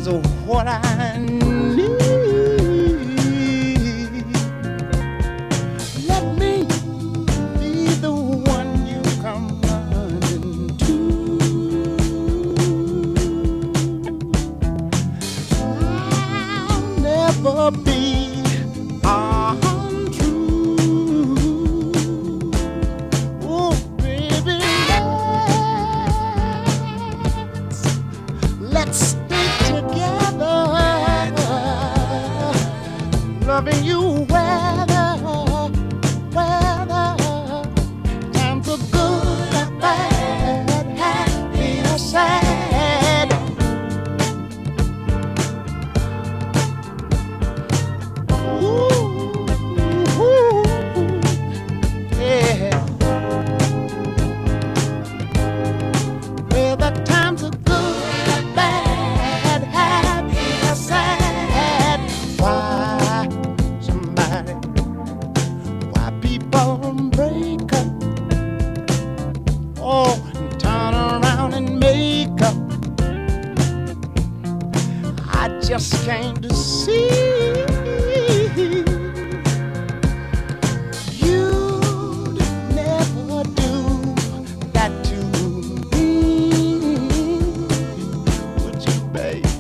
is what I need. Let me be the one you come running to. I'll never be untrue. Oh, baby, let's stay together, loving you weather times are good or bad, happy or sad. Ooh, yeah. Whether times are good or bad, happy or sad. Why people break up, oh, and turn around and make up. I just came to see you'd never do that to me, would you, babe?